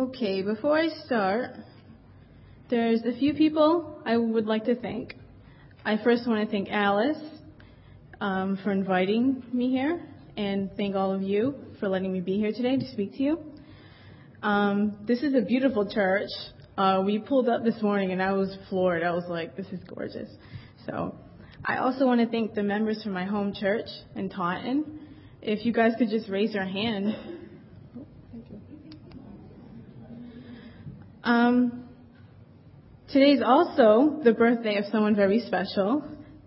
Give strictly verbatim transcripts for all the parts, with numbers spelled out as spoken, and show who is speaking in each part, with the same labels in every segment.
Speaker 1: Okay, before I start, there's a few people I would like to thank. I first want to thank Alice um, for inviting me here, and thank all of you for letting me be here today to speak to you. Um, this is a beautiful church. Uh, we pulled up this morning, and I was floored. I was like, this is gorgeous. So I also want to thank the members from my home church in Taunton. If you guys could just raise your hand. Um, today's also the birthday of someone very special.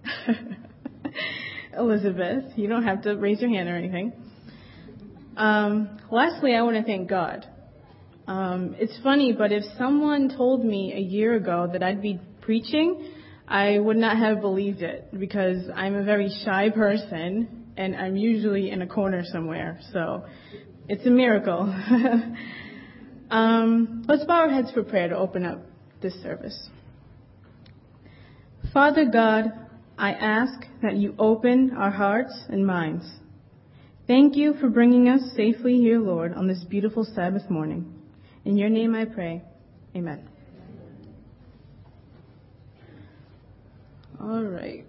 Speaker 1: Elizabeth, you don't have to raise your hand or anything. Um, lastly, I want to thank God. Um, it's funny, but if someone told me a year ago that I'd be preaching, I would not have believed it because I'm a very shy person and I'm usually in a corner somewhere. So it's a miracle. Um, let's bow our heads for prayer to open up this service. Father God, I ask that you open our hearts and minds. Thank you for bringing us safely here, Lord, on this beautiful Sabbath morning. In your name I pray. Amen. All right.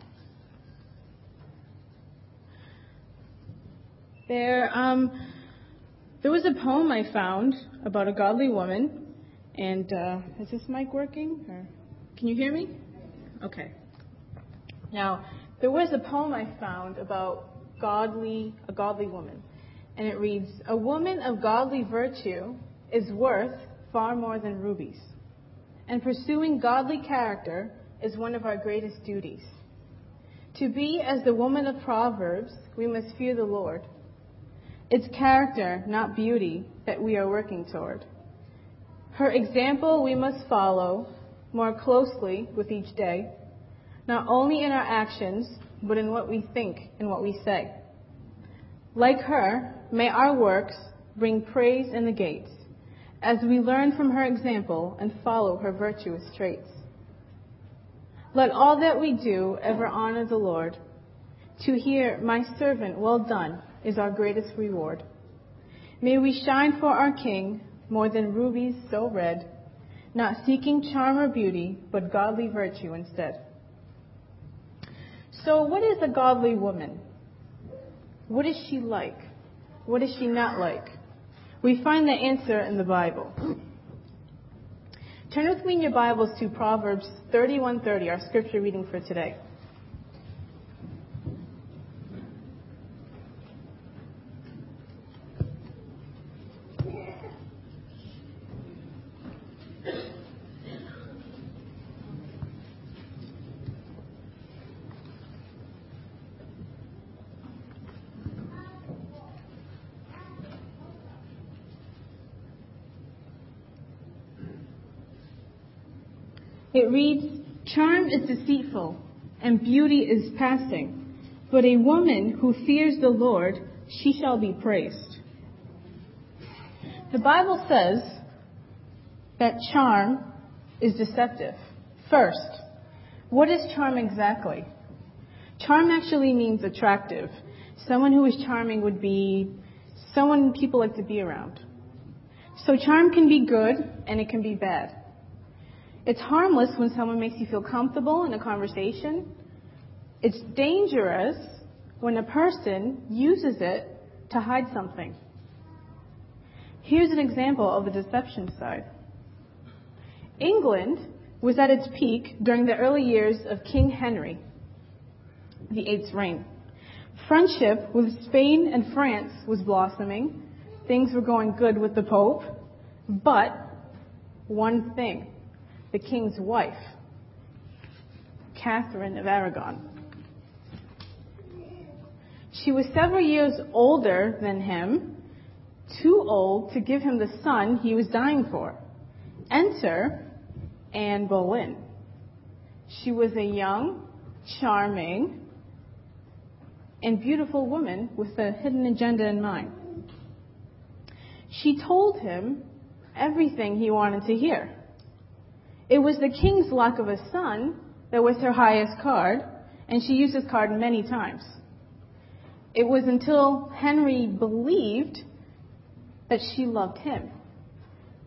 Speaker 1: There, um... There was a poem I found about a godly woman, and uh, is this mic working? Or can you hear me? Okay. Now, there was a poem I found about godly, a godly woman, and it reads, "A woman of godly virtue is worth far more than rubies, and pursuing godly character is one of our greatest duties. To be as the woman of Proverbs, we must fear the Lord. It's character, not beauty, that we are working toward. Her example we must follow more closely with each day, not only in our actions, but in what we think and what we say. Like her, may our works bring praise in the gates, as we learn from her example and follow her virtuous traits. Let all that we do ever honor the Lord. To hear, my servant, well done, is our greatest reward. May we shine for our King more than rubies so red, not seeking charm or beauty, but godly virtue instead." So what is a godly woman? What is she like? What is she not like? We find the answer in the Bible. Turn with me in your Bibles to Proverbs thirty-one thirty, our scripture reading for today. It reads, "Charm is deceitful, and beauty is passing, but a woman who fears the Lord, she shall be praised." The Bible says that charm is deceptive. First, what is charm exactly? Charm actually means attractive. Someone who is charming would be someone people like to be around. So charm can be good and it can be bad. It's harmless when someone makes you feel comfortable in a conversation. It's dangerous when a person uses it to hide something. Here's an example of the deception side. England was at its peak during the early years of King Henry the eighth's reign. Friendship with Spain and France was blossoming. Things were going good with the Pope. But one thing. The king's wife, Catherine of Aragon. She was several years older than him, too old to give him the son he was dying for. Enter Anne Boleyn. She was a young, charming, and beautiful woman with a hidden agenda in mind. She told him everything he wanted to hear. It was the king's lack of a son that was her highest card, and she used this card many times. It was until Henry believed that she loved him.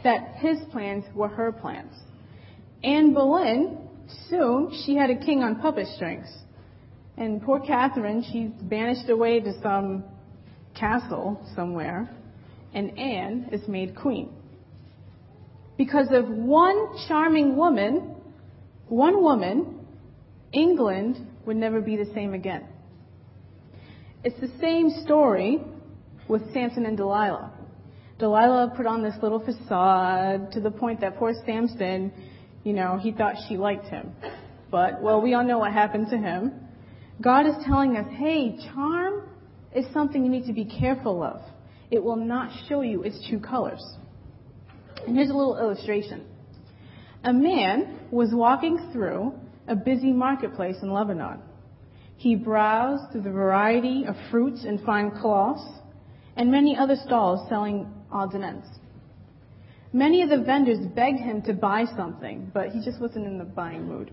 Speaker 1: that his plans were her plans. Anne Boleyn, soon she had a king on puppet strings. And poor Catherine, she's banished away to some castle somewhere, and Anne is made queen. Because of one charming woman, one woman, England would never be the same again. It's the same story with Samson and Delilah. Delilah put on this little facade to the point that poor Samson, you know, he thought she liked him. But, well, we all know what happened to him. God is telling us, hey, charm is something you need to be careful of. It will not show you its true colors. And here's a little illustration. A man was walking through a busy marketplace in Lebanon. He browsed through the variety of fruits and fine cloths and many other stalls selling odds and ends. Many of the vendors begged him to buy something, but he just wasn't in the buying mood.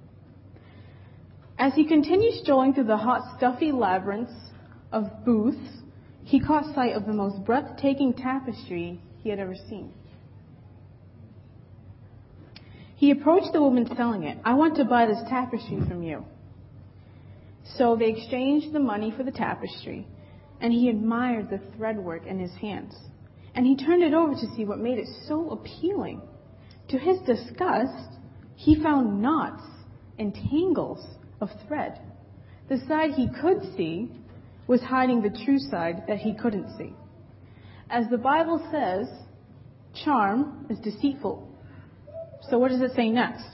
Speaker 1: As he continued strolling through the hot, stuffy labyrinths of booths, he caught sight of the most breathtaking tapestry he had ever seen. He approached the woman selling it. I want to buy this tapestry from you. So they exchanged the money for the tapestry, and he admired the threadwork in his hands. And he turned it over to see what made it so appealing. To his disgust, he found knots and tangles of thread. The side he could see was hiding the true side that he couldn't see. As the Bible says, charm is deceitful. So what does it say next?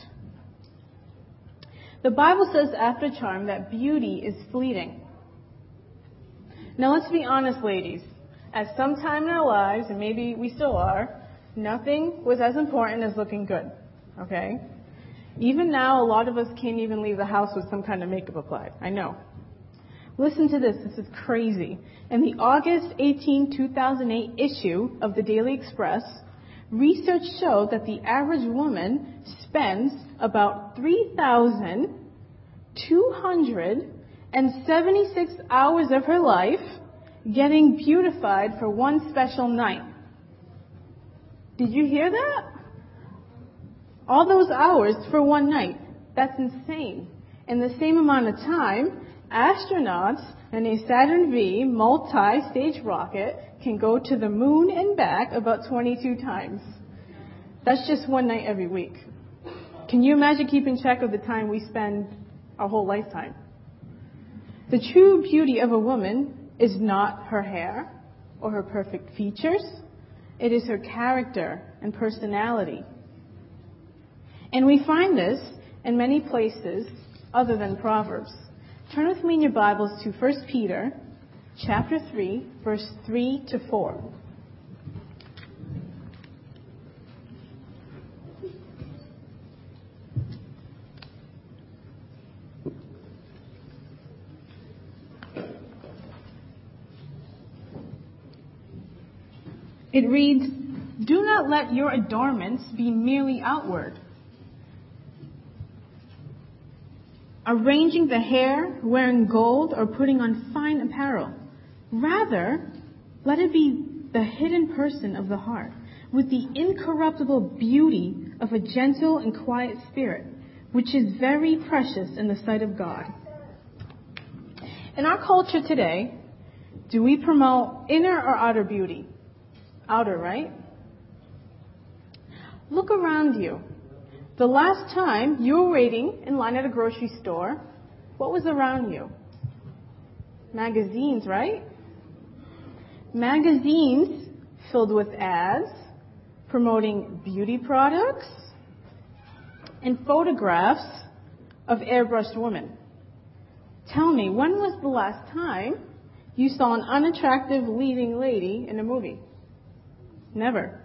Speaker 1: The Bible says after charm that beauty is fleeting. Now let's be honest, ladies. At some time in our lives, and maybe we still are, nothing was as important as looking good. Okay? Even now, a lot of us can't even leave the house with some kind of makeup applied. I know. Listen to this. This is crazy. In the August eighteenth, two thousand eight issue of the Daily Express, research showed that the average woman spends about three thousand two hundred seventy-six hours of her life getting beautified for one special night. Did you hear that? All those hours for one night. That's insane. In the same amount of time, astronauts in a Saturn V multi-stage rocket can go to the moon and back about twenty-two times. That's just one night every week. Can you imagine keeping track of the time we spend our whole lifetime? The true beauty of a woman is not her hair or her perfect features. It is her character and personality. And we find this in many places other than Proverbs. Turn with me in your Bibles to First Peter chapter three, verse three to four. It reads, "Do not let your adornments be merely outward, arranging the hair, wearing gold, or putting on fine apparel. Rather, let it be the hidden person of the heart, with the incorruptible beauty of a gentle and quiet spirit, which is very precious in the sight of God." In our culture today, do we promote inner or outer beauty? Outer, right? Look around you. The last time you were waiting in line at a grocery store, what was around you? Magazines, right? Magazines filled with ads promoting beauty products and photographs of airbrushed women. Tell me, when was the last time you saw an unattractive leading lady in a movie? Never.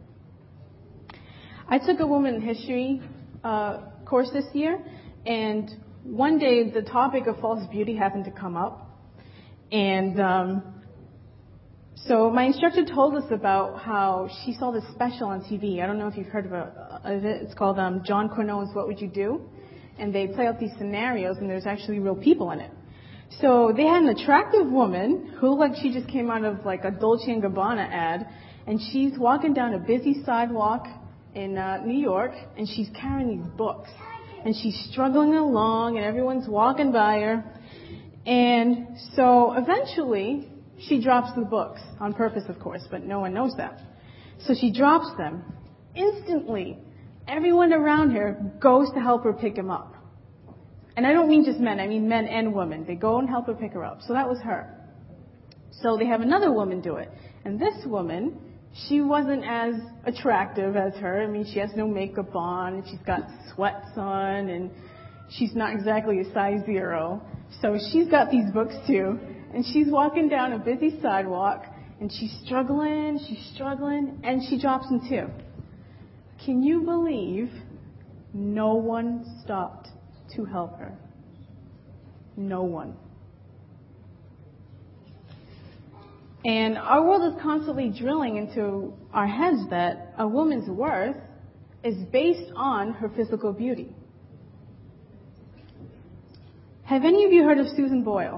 Speaker 1: I took a women history uh, course this year, and one day the topic of false beauty happened to come up. And um, so my instructor told us about how she saw this special on T V. I don't know if you've heard of, a, of it. It's called um, John Quinones' What Would You Do? And they play out these scenarios, and there's actually real people in it. So they had an attractive woman who looked like she just came out of like a Dolce and Gabbana ad, And she's walking down a busy sidewalk in uh, New York, and she's carrying these books. And she's struggling along, and everyone's walking by her. And so eventually, she drops the books, on purpose, of course, but no one knows that. So she drops them. Instantly, everyone around her goes to help her pick them up. And I don't mean just men, I mean men and women. They go and help her pick her up. So that was her. So they have another woman do it. And this woman, she wasn't as attractive as her. I mean, she has no makeup on, and she's got sweats on, and she's not exactly a size zero. So she's got these books too. And she's walking down a busy sidewalk, and she's struggling, she's struggling, and she drops them too. Can you believe no one stopped to help her? No one. And our world is constantly drilling into our heads that a woman's worth is based on her physical beauty. Have any of you heard of Susan Boyle?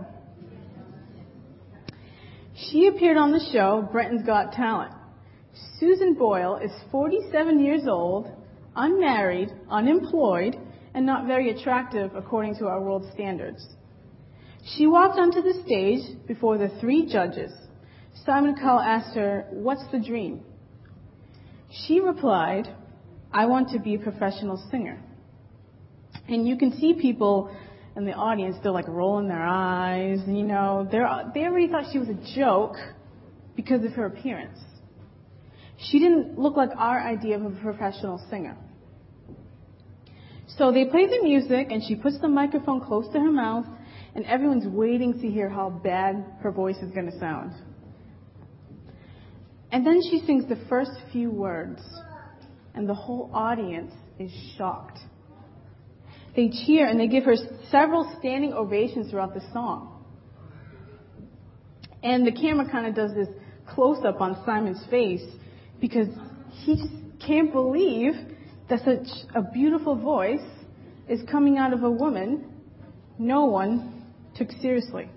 Speaker 1: She appeared on the show Britain's Got Talent. Susan Boyle is forty-seven years old, unmarried, unemployed, and not very attractive according to our world standards. She walked onto the stage before the three judges. Simon Cowell asked her, "What's the dream?" She replied, "I want to be a professional singer." And you can see people in the audience, they're like rolling their eyes, and you know, they're, they already thought she was a joke because of her appearance. She didn't look like our idea of a professional singer. So they play the music, and she puts the microphone close to her mouth, and everyone's waiting to hear how bad her voice is going to sound. And then she sings the first few words, and the whole audience is shocked. They cheer, and they give her several standing ovations throughout the song. And the camera kind of does this close-up on Simon's face because he just can't believe that such a beautiful voice is coming out of a woman no one took seriously.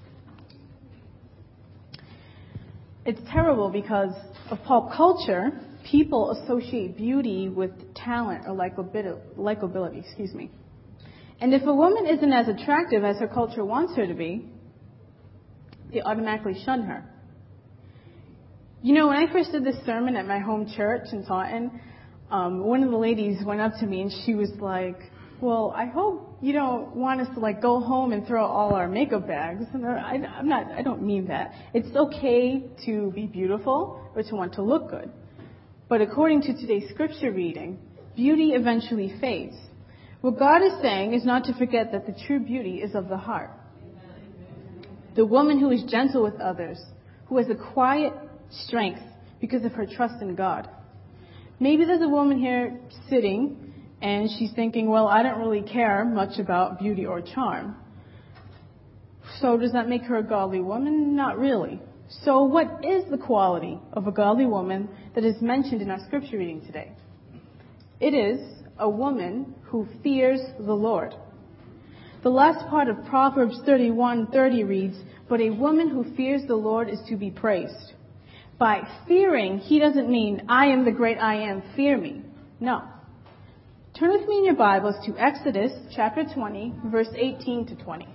Speaker 1: It's terrible because of pop culture, people associate beauty with talent or likability, excuse me. And if a woman isn't as attractive as her culture wants her to be, they automatically shun her. You know, when I first did this sermon at my home church in Taunton, um, one of the ladies went up to me and she was like, "Well, I hope you don't want us to like go home and throw all our makeup bags." And I, I'm not, I don't mean that. It's okay to be beautiful or to want to look good. But according to today's scripture reading, beauty eventually fades. What God is saying is not to forget that the true beauty is of the heart. The woman who is gentle with others, who has a quiet strength because of her trust in God. Maybe there's a woman here sitting and she's thinking, well, I don't really care much about beauty or charm. So does that make her a godly woman? Not really. So what is the quality of a godly woman that is mentioned in our scripture reading today? It is a woman who fears the Lord. The last part of Proverbs thirty-one thirty reads, "But a woman who fears the Lord is to be praised." By fearing, he doesn't mean, I am the great I am, fear me. No. Turn with me in your Bibles to Exodus chapter twenty, verse eighteen to twenty.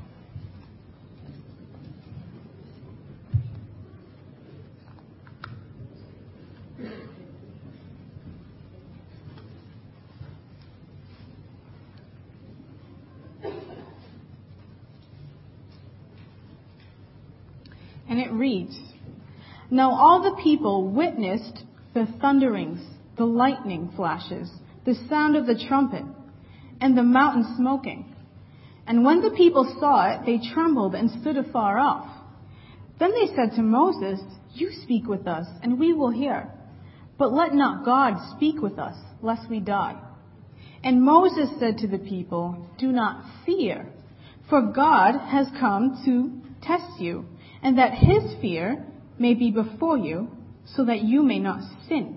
Speaker 1: And it reads, "Now all the people witnessed the thunderings, the lightning flashes, the sound of the trumpet, and the mountain smoking. And when the people saw it, they trembled and stood afar off. Then they said to Moses, 'You speak with us, and we will hear. But let not God speak with us, lest we die.' And Moses said to the people, 'Do not fear, for God has come to test you, and that his fear may be before you, so that you may not sin.'"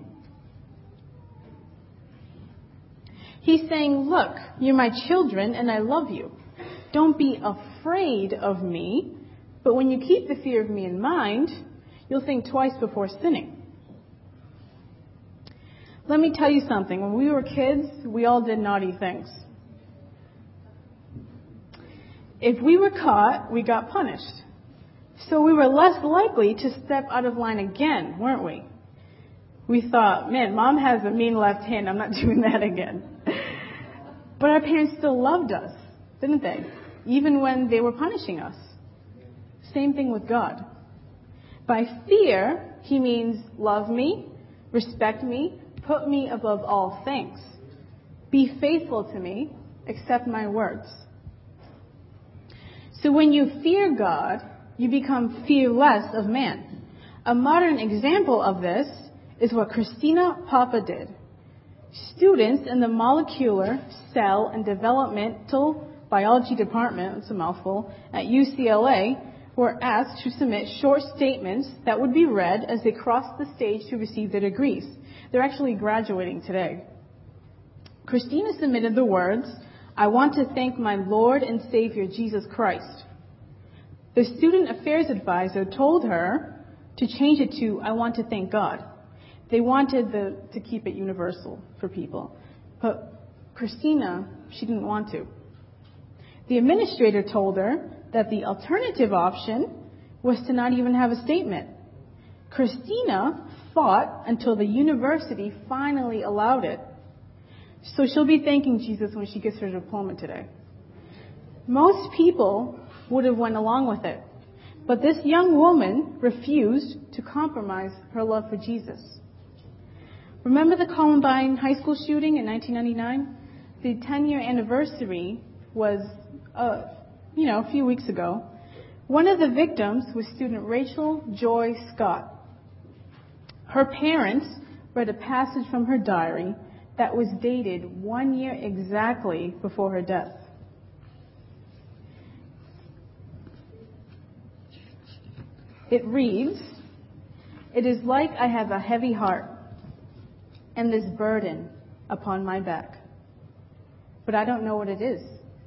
Speaker 1: He's saying, look, you're my children and I love you. Don't be afraid of me, but when you keep the fear of me in mind, you'll think twice before sinning. Let me tell you something. When we were kids, we all did naughty things. If we were caught, we got punished. So we were less likely to step out of line again, weren't we? We thought, man, Mom has a mean left hand. I'm not doing that again. But our parents still loved us, didn't they? Even when they were punishing us. Same thing with God. By fear, he means love me, respect me, put me above all things. Be faithful to me, accept my words. So when you fear God, you become fearless of man. A modern example of this is what Christina Papa did. Students in the molecular, cell, and developmental biology department, it's a mouthful, at U C L A, were asked to submit short statements that would be read as they crossed the stage to receive their degrees. They're actually graduating today. Christina submitted the words, "I want to thank my Lord and Savior, Jesus Christ." The student affairs advisor told her to change it to, "I want to thank God." They wanted the, to keep it universal for people. But Christina, she didn't want to. The administrator told her that the alternative option was to not even have a statement. Christina fought until the university finally allowed it. So she'll be thanking Jesus when she gets her diploma today. Most people would have went along with it. But this young woman refused to compromise her love for Jesus. Remember the Columbine High School shooting in nineteen ninety-nine? The ten-year anniversary was, uh, you know, a few weeks ago. One of the victims was student Rachel Joy Scott. Her parents read a passage from her diary that was dated one year exactly before her death. It reads, "It is like I have a heavy heart and this burden upon my back, but I don't know what it is.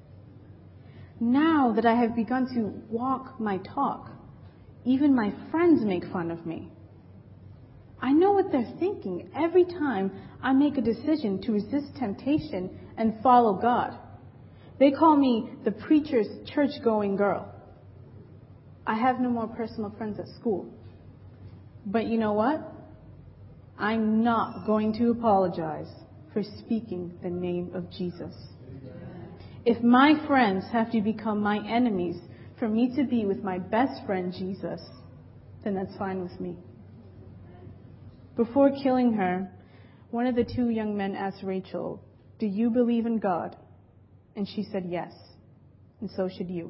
Speaker 1: Now that I have begun to walk my talk, even my friends make fun of me. I know what they're thinking every time I make a decision to resist temptation and follow God. They call me the preacher's church-going girl. I have no more personal friends at school. But you know what? I'm not going to apologize for speaking the name of Jesus. If my friends have to become my enemies for me to be with my best friend Jesus, then that's fine with me." Before killing her, one of the two young men asked Rachel, "Do you believe in God?" And she said yes, and so should you.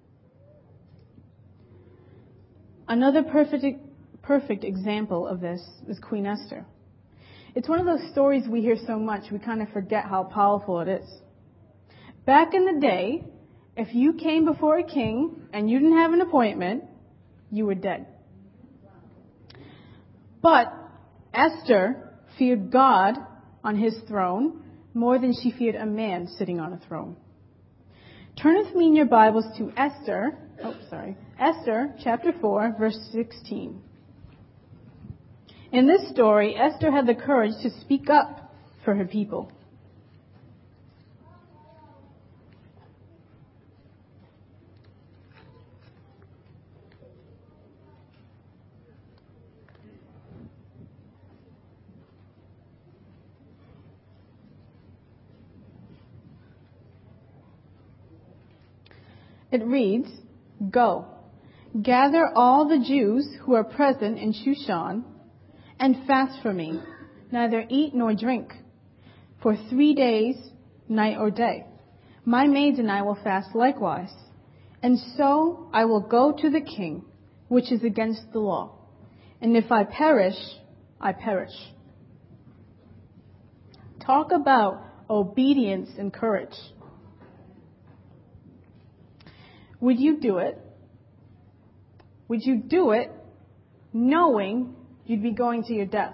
Speaker 1: Another perfect perfect example of this is Queen Esther. It's one of those stories we hear so much we kind of forget how powerful it is. Back in the day, if you came before a king and you didn't have an appointment, you were dead. But Esther feared God on his throne more than she feared a man sitting on a throne. Turn with me in your Bibles to Esther, oh, sorry, Esther chapter four, verse sixteen. In this story, Esther had the courage to speak up for her people. It reads, "Go, gather all the Jews who are present in Shushan and fast for me, neither eat nor drink, for three days, night or day. My maids and I will fast likewise. And so I will go to the king, which is against the law. And if I perish, I perish." Talk about obedience and courage. Would you do it? Would you do it knowing you'd be going to your death?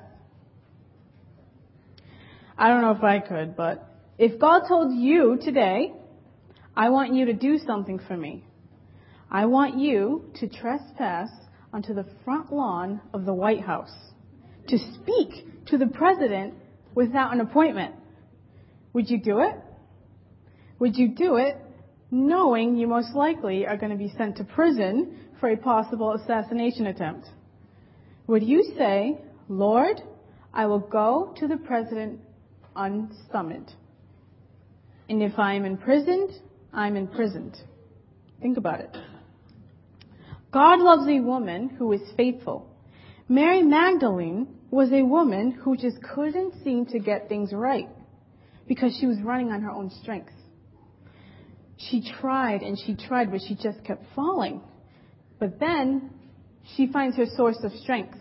Speaker 1: I don't know if I could, but if God told you today, "I want you to do something for me. I want you to trespass onto the front lawn of the White House, to speak to the president without an appointment? Would you do it? Would you do it knowing you most likely are going to be sent to prison for a possible assassination attempt? Would you say, Lord, I will go to the president unsummoned. And if I am imprisoned, I'm imprisoned. Think about it. God loves a woman who is faithful. Mary Magdalene was a woman who just couldn't seem to get things right because she was running on her own strength. She tried and she tried, but she just kept falling. But then she finds her source of strength.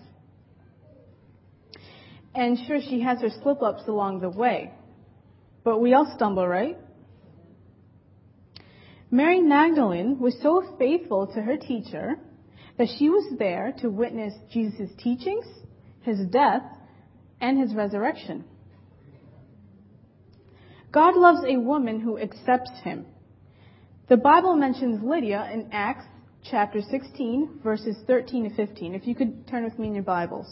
Speaker 1: And sure, she has her slip-ups along the way. But we all stumble, right? Mary Magdalene was so faithful to her teacher that she was there to witness Jesus' teachings, his death, and his resurrection. God loves a woman who accepts him. The Bible mentions Lydia in Acts chapter sixteen, verses thirteen to fifteen. If you could turn with me in your Bibles.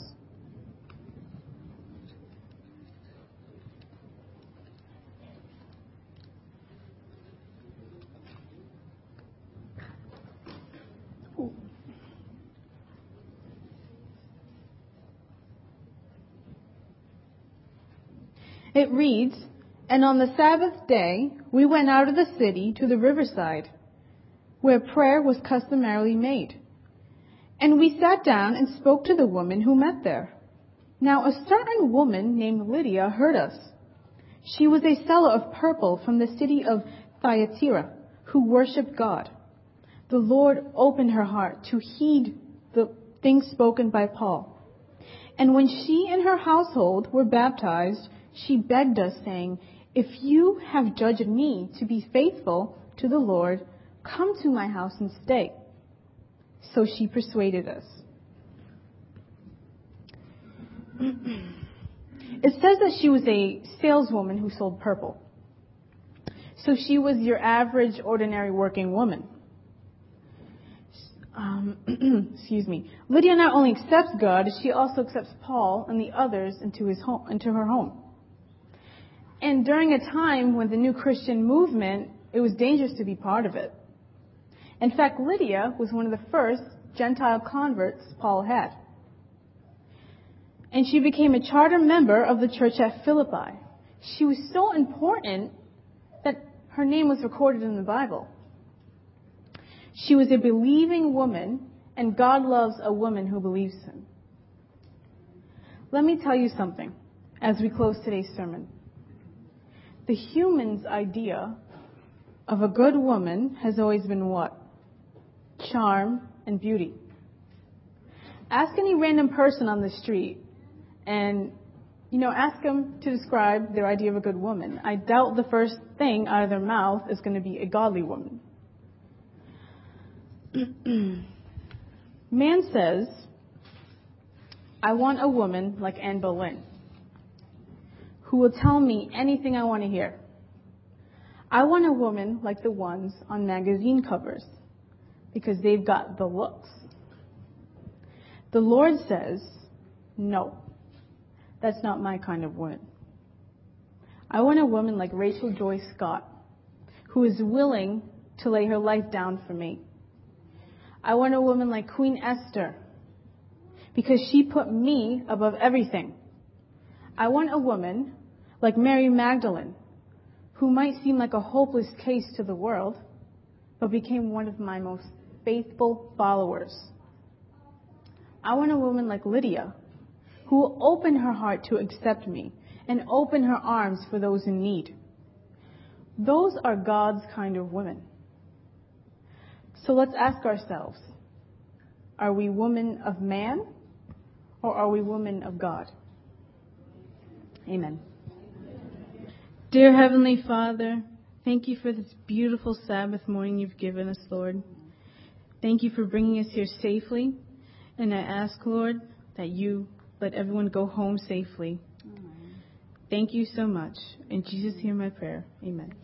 Speaker 1: It reads, "And on the Sabbath day we went out of the city to the riverside, where prayer was customarily made. And we sat down and spoke to the woman who met there. Now a certain woman named Lydia heard us. She was a seller of purple from the city of Thyatira, who worshipped God. The Lord opened her heart to heed the things spoken by Paul. And when she and her household were baptized, she begged us, saying, 'If you have judged me to be faithful to the Lord, come to my house and stay.' So she persuaded us." It says that she was a saleswoman who sold purple. So she was your average, ordinary working woman. Um, excuse me. Lydia not only accepts God, she also accepts Paul and the others into his home, into her home. And during a time when the new Christian movement, it was dangerous to be part of it. In fact, Lydia was one of the first Gentile converts Paul had. And she became a charter member of the church at Philippi. She was so important that her name was recorded in the Bible. She was a believing woman, and God loves a woman who believes him. Let me tell you something as we close today's sermon. The human's idea of a good woman has always been what? Charm and beauty. Ask any random person on the street and, you know, ask them to describe their idea of a good woman. I doubt the first thing out of their mouth is going to be a godly woman. Man says, "I want a woman like Anne Boleyn, who will tell me anything I want to hear. I want a woman like the ones on magazine covers, because they've got the looks." The Lord says, "No, that's not my kind of woman. I want a woman like Rachel Joy Scott, who is willing to lay her life down for me. I want a woman like Queen Esther, because she put me above everything. I want a woman like Mary Magdalene, who might seem like a hopeless case to the world, but became one of my most faithful followers. I want a woman like Lydia, who will open her heart to accept me and open her arms for those in need. Those are God's kind of women. So let's ask ourselves, are we women of man, or are we women of God?" Amen. Dear Heavenly Father, thank you for this beautiful Sabbath morning you've given us, Lord. Thank you for bringing us here safely. And I ask, Lord, that you let everyone go home safely. Amen. Thank you so much. In Jesus' hear my prayer. Amen.